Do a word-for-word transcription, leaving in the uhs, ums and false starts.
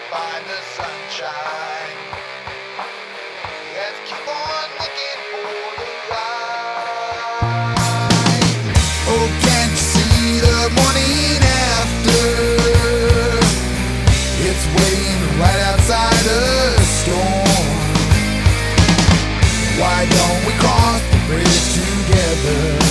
find the sunshine. Let's keep on looking for the light. Oh, can't you see the morning after? It's waiting right outside a storm. Why don't we cross the bridge together?